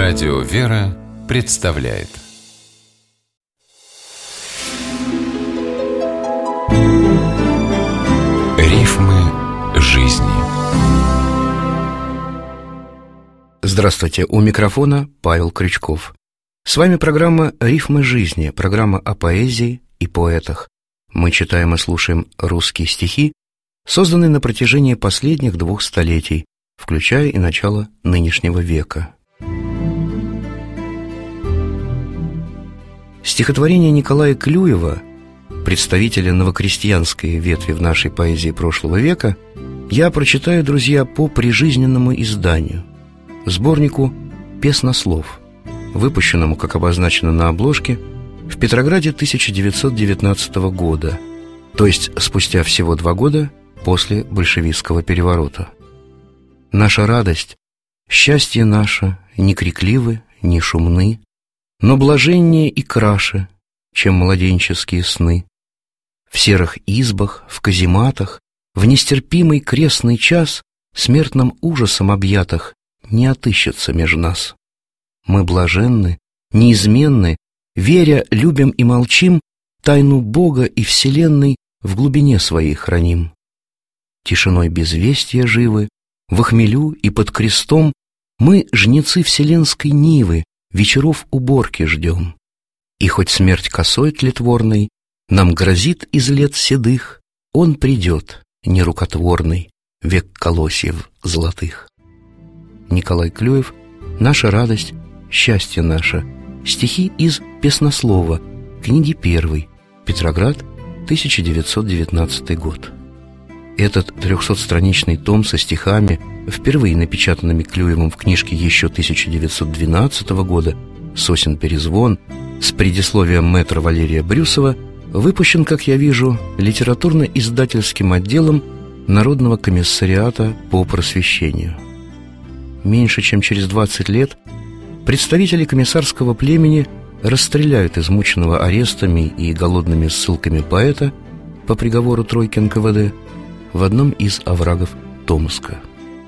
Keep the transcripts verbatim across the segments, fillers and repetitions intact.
Радио «Вера» представляет Рифмы жизни. Здравствуйте, у микрофона Павел Крючков. С вами программа «Рифмы жизни», программа о поэзии и поэтах. Мы читаем и слушаем русские стихи, созданные на протяжении последних двух столетий, включая и начало нынешнего века. Стихотворение Николая Клюева, представителя новокрестьянской ветви в нашей поэзии прошлого века, я прочитаю, друзья, по прижизненному изданию, сборнику «Песнослов», выпущенному, как обозначено на обложке, в Петрограде тысяча девятьсот девятнадцатого года, то есть спустя всего два года после большевистского переворота. Наша радость, счастье наше, не крикливы, не шумны, но блаженнее и краше, чем младенческие сны. В серых избах, в казематах, в нестерпимый крестный час, смертным ужасом объятых, не отыщется меж нас. Мы блаженны, неизменны, веря, любим и молчим, тайну Бога и вселенной в глубине своей храним. Тишиной безвестия живы, во хмелю и под крестом мы, жнецы вселенской нивы, вечеров уборки ждем. И хоть смерть косой тлетворной нам грозит из лет седых, он придет, нерукотворный, век колосьев золотых. Николай Клюев, «Наша радость, счастье наше». Стихи из «Песнослова», книги первой, Петроград, тысяча девятьсот девятнадцатый год. Этот трехсотстраничный том со стихами, впервые напечатанными Клюевым в книжке еще тысяча девятьсот двенадцатого года «Сосен перезвон», с предисловием мэтра Валерия Брюсова, выпущен, как я вижу, литературно-издательским отделом Народного комиссариата по просвещению. Меньше чем через двадцать лет представители комиссарского племени расстреляют измученного арестами и голодными ссылками поэта по приговору тройки эн ка вэ дэ в одном из оврагов Томска.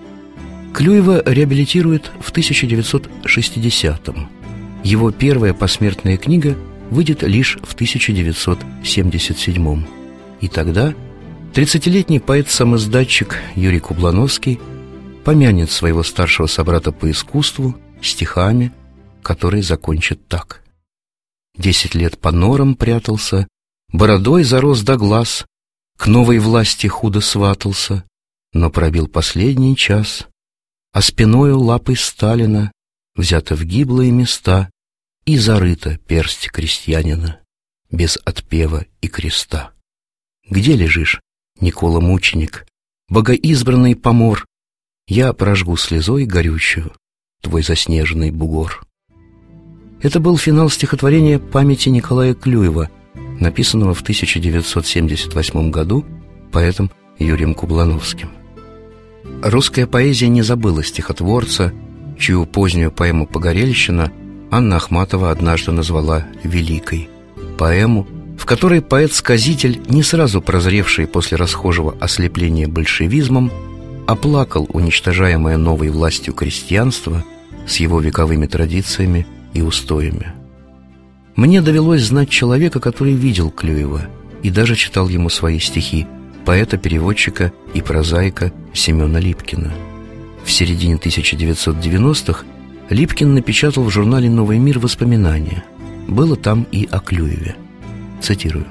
Клюева реабилитируют в тысяча девятьсот шестидесятом. Его первая посмертная книга выйдет лишь в тысяча девятьсот семьдесят седьмом. И тогда тридцатилетний поэт-самоиздатчик Юрий Кублановский помянет своего старшего собрата по искусству стихами, которые закончат так. Десять лет по норам прятался, бородой зарос до глаз, к новой власти худо сватался, но пробил последний час, а спиною лапой Сталина взято в гиблые места и зарыта персть крестьянина без отпева и креста. Где лежишь, Никола мученик, богоизбранный помор? Я прожгу слезой горючую твой заснеженный бугор. Это был финал стихотворения «Памяти Николая Клюева», написанного в тысяча девятьсот семьдесят восьмом году поэтом Юрием Кублановским. Русская поэзия не забыла стихотворца, чью позднюю поэму «Погорельщина» Анна Ахматова однажды назвала «великой». Поэму, в которой поэт-сказитель, не сразу прозревший после расхожего ослепления большевизмом, оплакал уничтожаемое новой властью крестьянство с его вековыми традициями и устоями. Мне довелось знать человека, который видел Клюева и даже читал ему свои стихи, поэта-переводчика и прозаика Семена Липкина. В середине тысяча девятьсот девяностых Липкин напечатал в журнале «Новый мир» воспоминания. Было там и о Клюеве. Цитирую.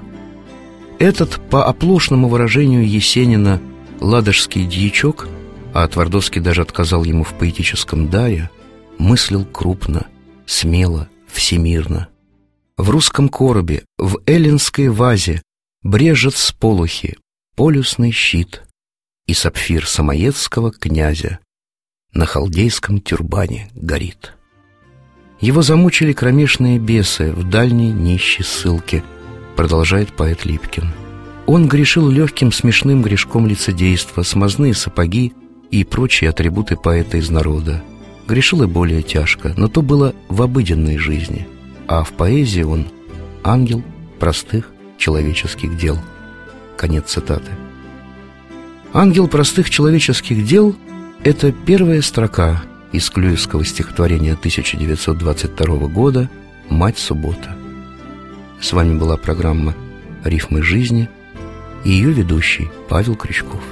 «Этот, по оплошному выражению Есенина, ладожский дьячок, а Твардовский даже отказал ему в поэтическом даре, мыслил крупно, смело, всемирно. В русском коробе, в эллинской вазе брежет сполохи полюсный щит и сапфир самоедского князя на халдейском тюрбане горит. Его замучили кромешные бесы в дальней нищей ссылке», продолжает поэт Липкин. Он грешил легким смешным грешком лицедейства, смазные сапоги и прочие атрибуты поэта из народа. Грешил и более тяжко, но то было в обыденной жизни, а в поэзии он ангел простых человеческих дел. Конец цитаты. Ангел простых человеческих дел — это первая строка из клюевского стихотворения тысяча девятьсот двадцать второго года «Мать суббота». С вами была программа «Рифмы жизни» и ее ведущий Павел Крючков.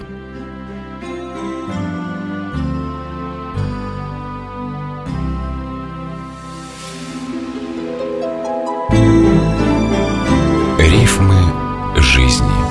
Рифмы жизни.